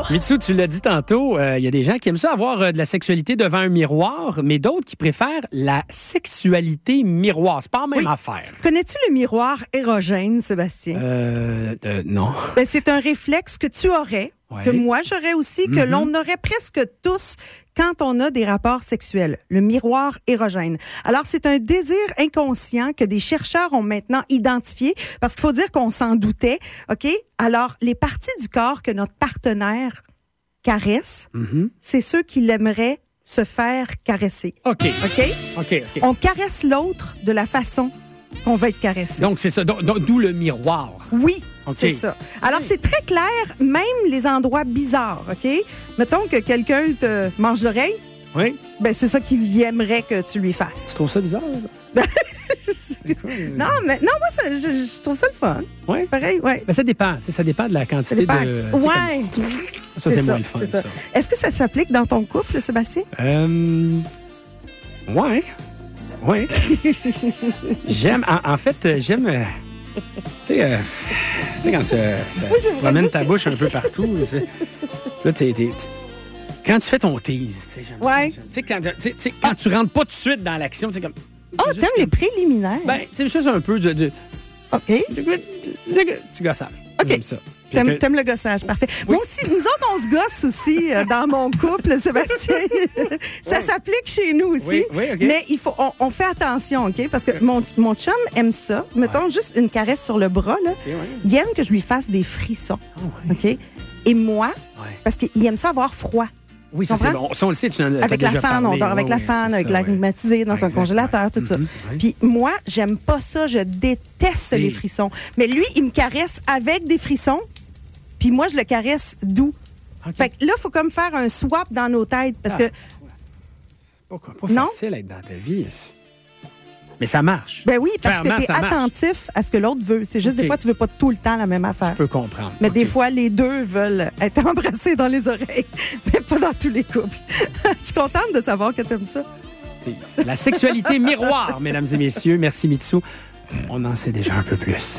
Mitsu, tu l'as dit tantôt, il y a des gens qui aiment ça avoir de la sexualité devant un miroir, mais d'autres qui préfèrent la sexualité miroir. C'est pas la même affaire. Connais-tu le miroir érogène, Sébastien? Non. Ben, c'est un réflexe que tu aurais, que moi j'aurais aussi, que l'on aurait presque tous quand on a des rapports sexuels. Le miroir érogène. Alors, c'est un désir inconscient que des chercheurs ont maintenant identifié, parce qu'il faut dire qu'on s'en doutait, OK? Alors, les parties du corps que notre partenaire caresse, c'est ceux qui l'aimeraient se faire caresser. OK. On caresse l'autre de la façon qu'on va être caressé. Donc, c'est ça. D'où le miroir. Oui. Okay. C'est ça. Alors, c'est très clair, même les endroits bizarres, OK? Mettons que quelqu'un te mange l'oreille. Oui. Ben, c'est ça qu'il aimerait que tu lui fasses. Tu trouves ça bizarre? Non, moi, je trouve ça le fun. Oui. Pareil, oui. Mais ça dépend. Ça dépend de la quantité de... Oui. Ça, c'est moins le fun, ça. Est-ce que ça s'applique dans ton couple, Sébastien? Oui. J'aime... En fait, j'aime... Tu sais, quand tu promènes ta bouche un peu partout, là, quand tu fais ton tease, tu sais, j'aime ça. Quand tu rentres pas tout de suite dans l'action, tu sais, comme... Oh, t'aimes les préliminaires? Ben, c'est juste un peu de... OK. Petit gossage. OK. J'aime ça. T'aimes le gossage, parfait. Oui. Moi aussi, nous autres, on se gosse aussi dans mon couple, Sébastien. Ça s'applique chez nous aussi. Oui, OK. Mais on fait attention, OK? Parce que mon chum aime ça. Mettons juste une caresse sur le bras, là. Okay, il aime que je lui fasse des frissons. OK? Et moi, parce qu'il aime ça avoir froid. Oui, ça, c'est bon. Ça, on le sait, tu en as avec déjà la fan, parlé. on dort avec la fan, avec la climatisée dans un congélateur, tout ça. Puis moi, j'aime pas ça. Je déteste les frissons. Mais lui, il me caresse avec des frissons. Puis moi, je le caresse doux. Okay. Fait que là, il faut comme faire un swap dans nos têtes. Parce que. Pas facile d'être dans ta vie. Mais ça marche. Ben oui, parce clairement, que tu es attentif à ce que l'autre veut. C'est juste des fois, tu veux pas tout le temps la même affaire. Je peux comprendre. Mais des fois, les deux veulent être embrassés dans les oreilles. Mais pas dans tous les couples. Je suis contente de savoir que tu aimes ça. La sexualité miroir, mesdames et messieurs. Merci, Mitsu. On en sait déjà un peu plus.